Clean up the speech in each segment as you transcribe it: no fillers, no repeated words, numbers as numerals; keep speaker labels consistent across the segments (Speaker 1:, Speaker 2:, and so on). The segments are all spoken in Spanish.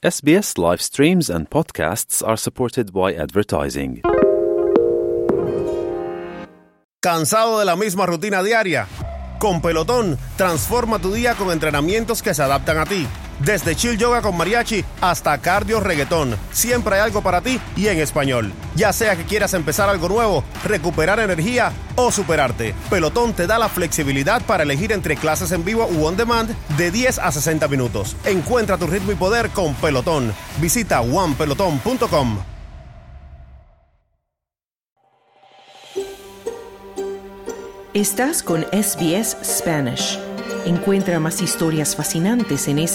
Speaker 1: SBS live streams and podcasts are supported by advertising.
Speaker 2: ¿Cansado de la misma rutina diaria? Con Pelotón, transforma tu día con entrenamientos que se adaptan a ti. Desde chill yoga con mariachi hasta cardio reggaetón, siempre hay algo para ti y en español. Ya sea que quieras empezar algo nuevo, recuperar energía o superarte, Pelotón te da la flexibilidad para elegir entre clases en vivo u on demand de 10 a 60 minutos. Encuentra tu ritmo y poder con Pelotón. Visita onepeloton.com.
Speaker 3: Estás con SBS Spanish. Encuentra más historias fascinantes en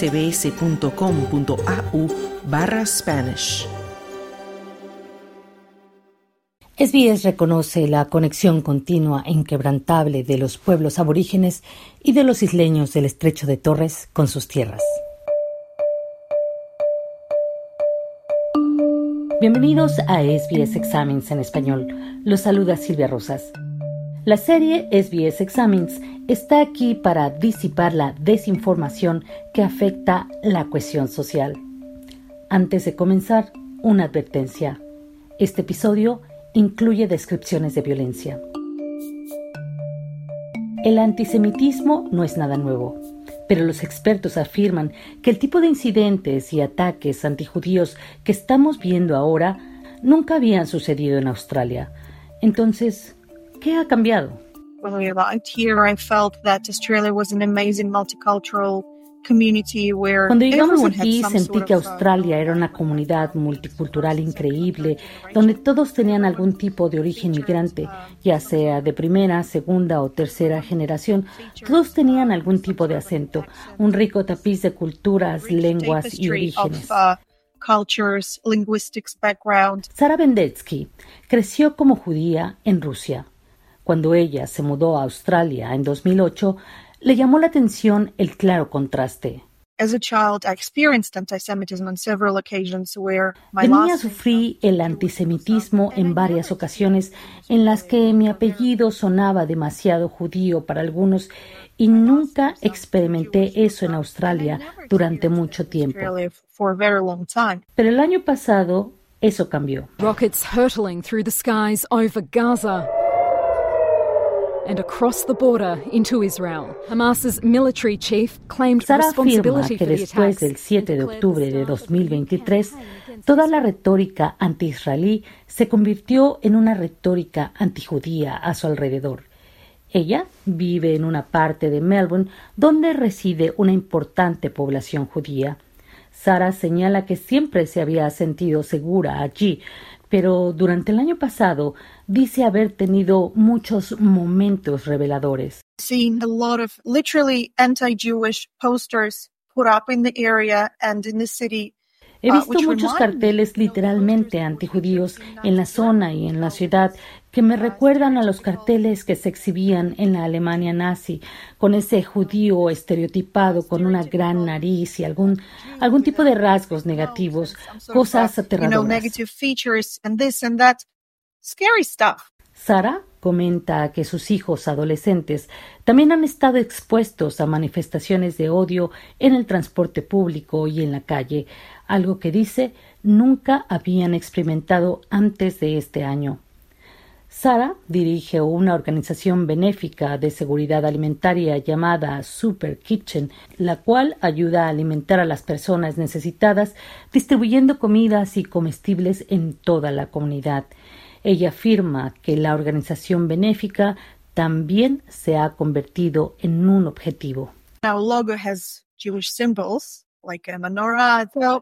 Speaker 3: sbs.com.au/Spanish.
Speaker 4: SBS reconoce la conexión continua e inquebrantable de los pueblos aborígenes y de los isleños del Estrecho de Torres con sus tierras. Bienvenidos a SBS Examines en español. Los saluda Silvia Rosas. La serie SBS Examines está aquí para disipar la desinformación que afecta la cohesión social. Antes de comenzar, una advertencia. Este episodio incluye descripciones de violencia. El antisemitismo no es nada nuevo, pero los expertos afirman que el tipo de incidentes y ataques antijudíos que estamos viendo ahora nunca habían sucedido en Australia. Entonces, ¿qué ha cambiado?
Speaker 5: When we arrived here, I felt that Australia was an amazing multicultural community where
Speaker 4: Cuando llegamos
Speaker 5: everyone had
Speaker 4: aquí,
Speaker 5: some
Speaker 4: sentí
Speaker 5: sort
Speaker 4: que
Speaker 5: of,
Speaker 4: Australia era una comunidad multicultural increíble, donde todos tenían algún tipo de origen migrante, ya sea de primera, segunda o tercera generación. Todos tenían algún tipo de acento, un rico tapiz de culturas, lenguas y orígenes.
Speaker 5: cultures, linguistics background.
Speaker 4: Sara Bendetsky creció como judía en Rusia. Cuando ella se mudó a Australia en 2008, le llamó la atención el claro contraste.
Speaker 5: As a child, I experienced anti-Semitism on several occasions where my
Speaker 4: De niña
Speaker 5: last
Speaker 4: sufrí el antisemitismo en varias ocasiones en las que mi apellido sonaba demasiado judío para algunos y nunca experimenté eso en Australia durante mucho tiempo.
Speaker 5: Australia for a very long time.
Speaker 4: Pero el año pasado eso cambió.
Speaker 6: Rockets hurtling through the skies over Gaza and across the border into Israel. Hamas's military chief claimed
Speaker 4: Sara afirma
Speaker 6: responsibility
Speaker 4: que
Speaker 6: for the
Speaker 4: después
Speaker 6: attacks.
Speaker 4: del 7 de octubre de 2023, toda la retórica anti-israelí se convirtió en una retórica antijudía a su alrededor. Ella vive en una parte de Melbourne donde reside una importante población judía. Sara señala que siempre se había sentido segura allí, pero durante el año pasado dice haber tenido muchos momentos reveladores.
Speaker 5: Seen a lot of literally anti-Jewish posters put up in the area and in the city.
Speaker 4: He visto
Speaker 5: which
Speaker 4: muchos
Speaker 5: remind
Speaker 4: carteles literalmente antijudíos en la zona y en la ciudad que me recuerdan a los carteles que se exhibían en la Alemania nazi, con ese judío estereotipado con una gran nariz y algún tipo de rasgos negativos, cosas aterradoras.
Speaker 5: negative features and this and that. Scary stuff.
Speaker 4: Sara comenta que sus hijos adolescentes también han estado expuestos a manifestaciones de odio en el transporte público y en la calle, algo que dice nunca habían experimentado antes de este año. Sara dirige una organización benéfica de seguridad alimentaria llamada Super Kitchen, la cual ayuda a alimentar a las personas necesitadas distribuyendo comidas y comestibles en toda la comunidad. Ella afirma que la organización benéfica también se ha convertido en un objetivo.
Speaker 5: Our logo has Jewish symbols like a menorah. So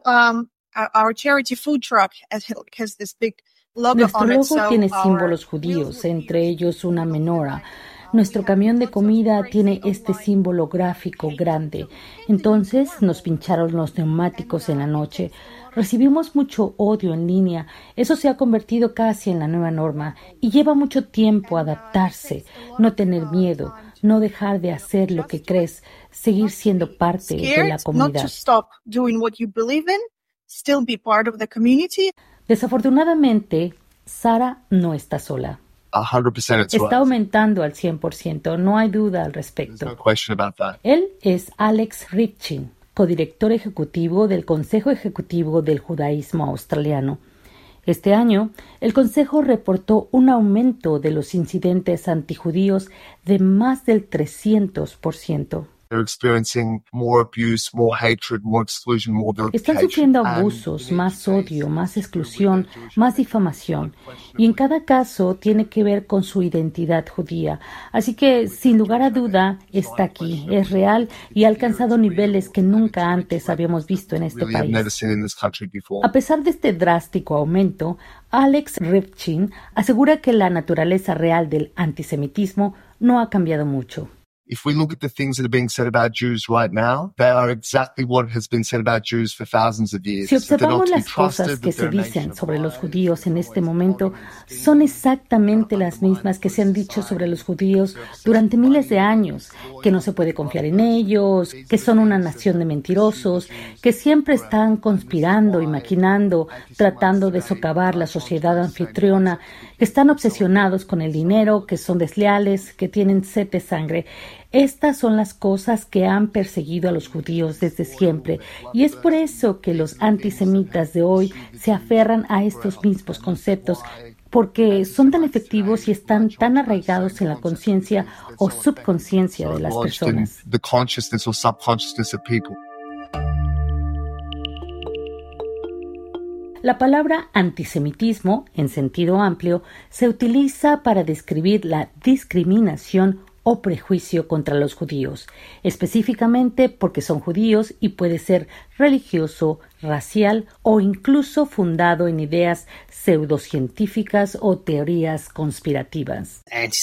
Speaker 5: our charity food truck has this big logo
Speaker 4: Nuestro
Speaker 5: on it.
Speaker 4: logo
Speaker 5: So
Speaker 4: tiene
Speaker 5: our
Speaker 4: símbolos judíos, entre ellos una menorá. Nuestro camión de comida tiene este símbolo gráfico grande. Entonces nos pincharon los neumáticos en la noche. Recibimos mucho odio en línea. Eso se ha convertido casi en la nueva norma y lleva mucho tiempo adaptarse, no tener miedo, no dejar de hacer lo que crees, seguir siendo parte de la
Speaker 5: not
Speaker 4: comunidad.
Speaker 5: to stop doing what you believe in, still be part of the community.
Speaker 4: Desafortunadamente, Sara no está sola.
Speaker 7: 100% it's
Speaker 4: Está
Speaker 7: right.
Speaker 4: aumentando al 100%, no hay duda al
Speaker 7: There's
Speaker 4: respecto.
Speaker 7: no question about that.
Speaker 4: Él es Alex Ripchin, codirector ejecutivo del Consejo Ejecutivo del Judaísmo Australiano. Este año, el Consejo reportó un aumento de los incidentes antijudíos de más del 300%. Están sufriendo abusos, más odio, más exclusión, más difamación. Y en cada caso tiene que ver con su identidad judía. Así que, sin lugar a duda, está aquí, es real y ha alcanzado niveles que nunca antes habíamos visto en este país. A pesar de este drástico aumento, Alex Rivchin asegura que la naturaleza real del antisemitismo no ha cambiado mucho.
Speaker 7: If we look at the things that are being said about Jews right now, they are exactly what has been said about Jews for thousands of years.
Speaker 4: Si observamos las cosas que se dicen sobre los judíos en este momento, son exactamente las mismas que se han dicho sobre los judíos durante miles de años, que no se puede confiar en ellos, que son una nación de mentirosos, que siempre están conspirando y maquinando, tratando de socavar la sociedad anfitriona, que están obsesionados con el dinero, que son desleales, que tienen sed de sangre. Estas son las cosas que han perseguido a los judíos desde siempre, y es por eso que los antisemitas de hoy se aferran a estos mismos conceptos, porque son tan efectivos y están tan arraigados en la conciencia o subconsciencia de las personas. La palabra antisemitismo, en sentido amplio, se utiliza para describir la discriminación o prejuicio contra los judíos, específicamente porque son judíos y puede ser religioso, racial o incluso fundado en ideas pseudocientíficas o teorías conspirativas.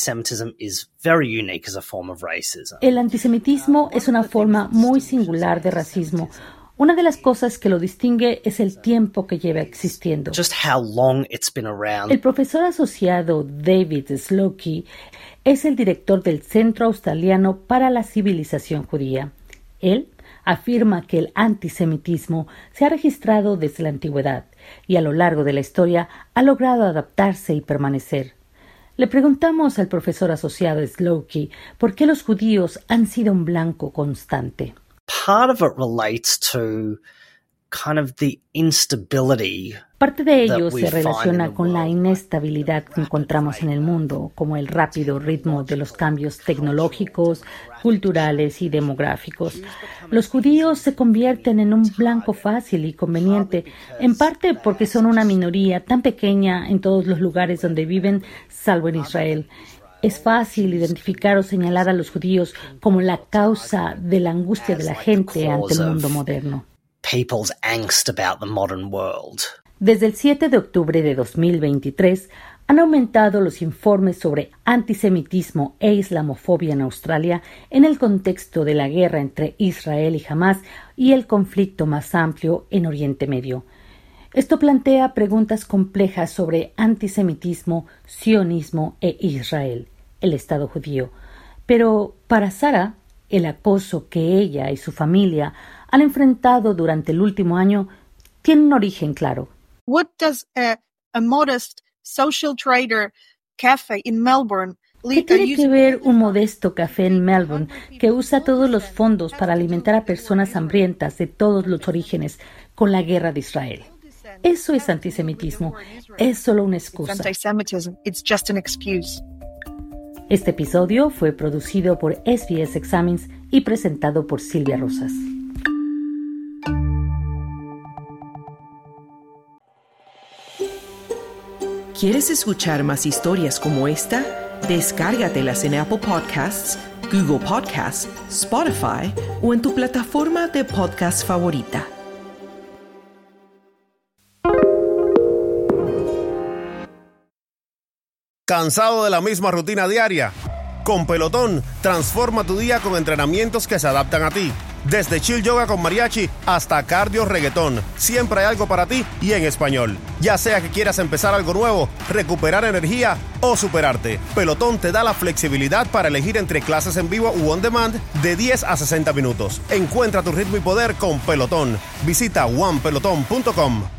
Speaker 4: El antisemitismo es una forma muy singular de racismo. Una de las cosas que lo distingue es el tiempo que lleva existiendo. El profesor asociado David Slocum es el director del Centro Australiano para la Civilización Judía. Él afirma que el antisemitismo se ha registrado desde la antigüedad y a lo largo de la historia ha logrado adaptarse y permanecer. Le preguntamos al profesor asociado Slocum por qué los judíos han sido un blanco constante. Parte de ello se relaciona con la inestabilidad que encontramos en el mundo, como el rápido ritmo de los cambios tecnológicos, culturales y demográficos. Los judíos se convierten en un blanco fácil y conveniente, en parte porque son una minoría tan pequeña en todos los lugares donde viven, salvo en Israel. Es fácil identificar o señalar a los judíos como la causa de la angustia de la gente ante el mundo moderno. Desde el 7 de octubre de 2023 han aumentado los informes sobre antisemitismo e islamofobia en Australia en el contexto de la guerra entre Israel y Hamás y el conflicto más amplio en Oriente Medio. Esto plantea preguntas complejas sobre antisemitismo, sionismo e Israel, el Estado judío. Pero para Sara, el acoso que ella y su familia han enfrentado durante el último año tiene un origen claro.
Speaker 5: What does a modest social trader cafe in Melbourne?
Speaker 4: ¿Qué tiene que ver un modesto café en Melbourne que usa todos los fondos para alimentar a personas hambrientas de todos los orígenes con la guerra de Israel? Eso es antisemitismo. Es solo una excusa. Este episodio fue producido por SBS Examines y presentado por Silvia Rosas.
Speaker 3: ¿Quieres escuchar más historias como esta? Descárgatelas en Apple Podcasts, Google Podcasts, Spotify o en tu plataforma de podcast favorita.
Speaker 2: ¿Cansado de la misma rutina diaria? Con Pelotón, transforma tu día con entrenamientos que se adaptan a ti. Desde chill yoga con mariachi hasta cardio reggaetón, siempre hay algo para ti y en español. Ya sea que quieras empezar algo nuevo, recuperar energía o superarte, Pelotón te da la flexibilidad para elegir entre clases en vivo u on demand de 10 a 60 minutos. Encuentra tu ritmo y poder con Pelotón. Visita onepeloton.com.